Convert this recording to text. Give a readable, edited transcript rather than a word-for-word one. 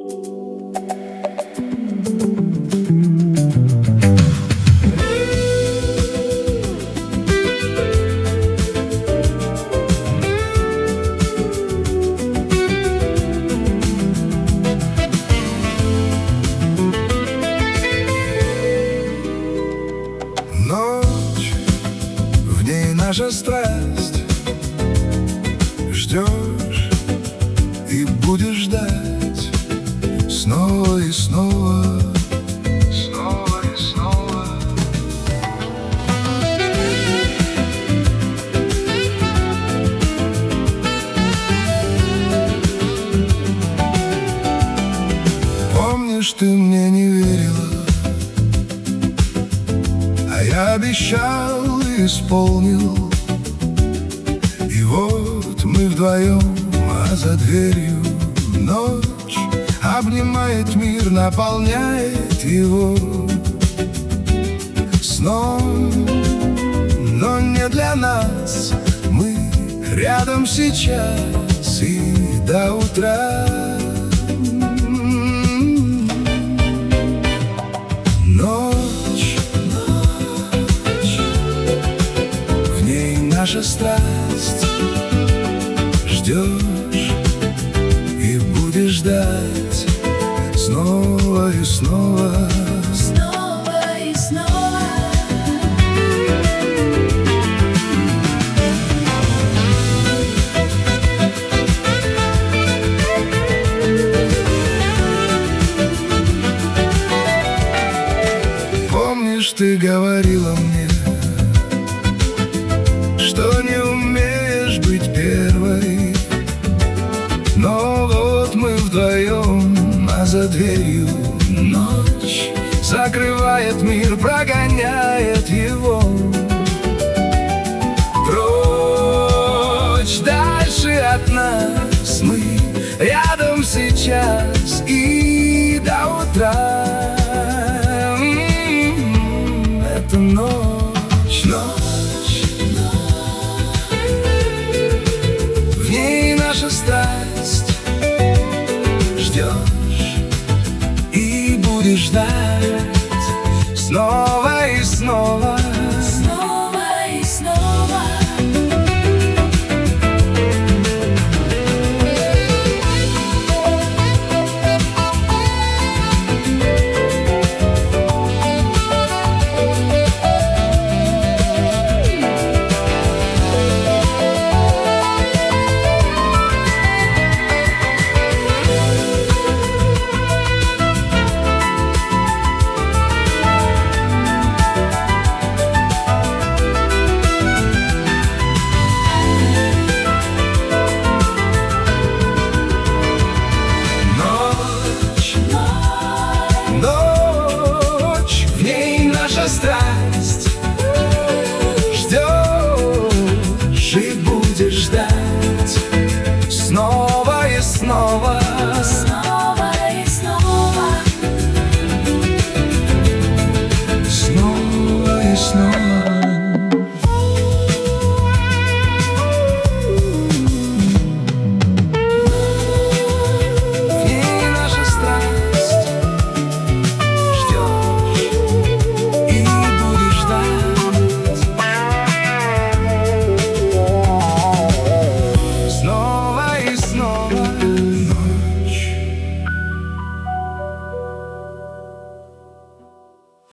Ночь, в ней наша страсть. Ждешь и будешь ждать снова и снова, снова и снова. Помнишь, ты мне не верила, а я обещал и исполнил. И вот мы вдвоем, а за дверью ночь обнимает мир, наполняет его сном. Но не для нас, мы рядом сейчас и до утра. Ночь, в ней наша страсть. Ждешь и будешь ждать снова и снова, снова и снова. Помнишь, ты говорила мне, что не умеешь быть первой. Но вот мы вдвоем, а за дверью ночь закрывает мир, прогоняет его прочь, дальше от нас. Мы рядом сейчас и до утра. Это ночь, ночь, в ней наша страсть. Ждешь и будешь ждать снова и снова.